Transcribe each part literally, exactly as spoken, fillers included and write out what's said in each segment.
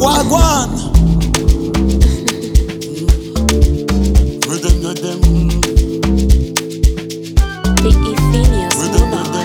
Wagwan. Rhythm, rhythm. The Ephenius Lunar.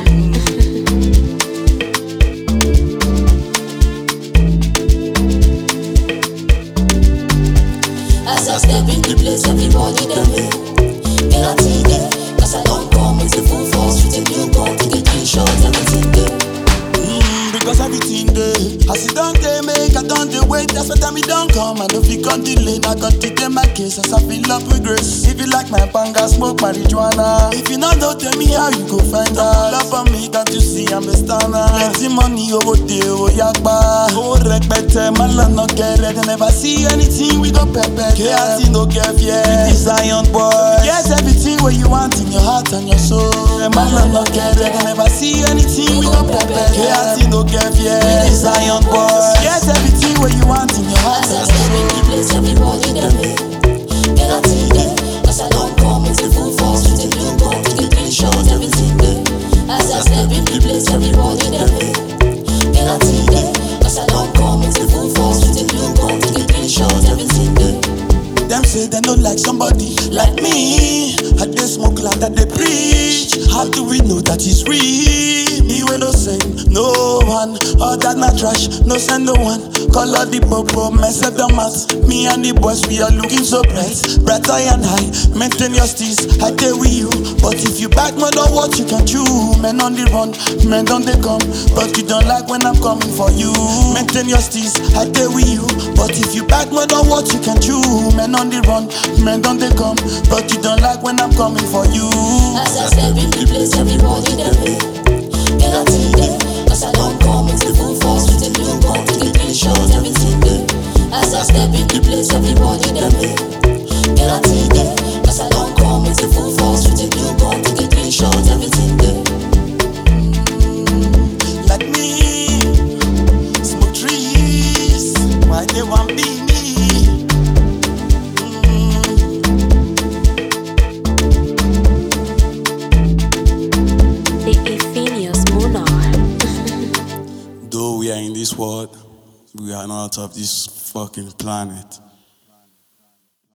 As I step in the place, everybody them here. Get a tea there, cause I don't come with the full force. With a new gun, take a clean shot, everything there. Mm, because everything there. As it don't they make, I don't they wait. That's what time it don't come. I don't feel can't delay. I got to take my case as I fill up with grace. If you like my panga, smoke marijuana. If you not, don't tell me how you go find out. Pull up on me, can't you see I'm a stunner. Plenty money over there, oh yakba. Oh rekbete, man no get it. They never see anything, we go pepper. K R T no get fear. With this iron boy. Get everything what you want in your heart and your soul. Man no get it. They never see anything, we go pepper. K R T no get fear. With this iron boy. Get everything what you want in your heart As I and step your in soul. the place, everybody them here. Get a tea there, cause I don't come with the full force. With a new gun, take a clean shot, everything there. As I step in the place, everybody them here. Get a tea there, cause I don't come with the full force. With a new gun, take a clean shot, everything there. Them say they don't like somebody like me. I they smoke like that they preach. How do we know that it's real? Me we no send no one. All that not trash, no send no one. Call out the popo, mess up the mass. Me and the boys, we are looking so bright. Brighter and high, maintain your steez. I tell with you, but if you back more than what you can chew. Men on the run, men don't they come. But you don't like when I'm coming for you. Maintain your steez, I tell with you, but if you back more than what you can chew. Men on the run, men don't they come. But you don't like when I'm coming for you. As I step in the place, everybody them here. Get a tea there, cause I don't come with the full force. With a new gun, take a clean shot, everything there. As I step in the place, everybody them here. Get a tea there, cause I don't come with the full force. With a new gun, take a clean shot, everything there. Like me, smoke trees. Why they want be me? The Ephenius Lunar. Though we are in this world, we are not of this fucking planet.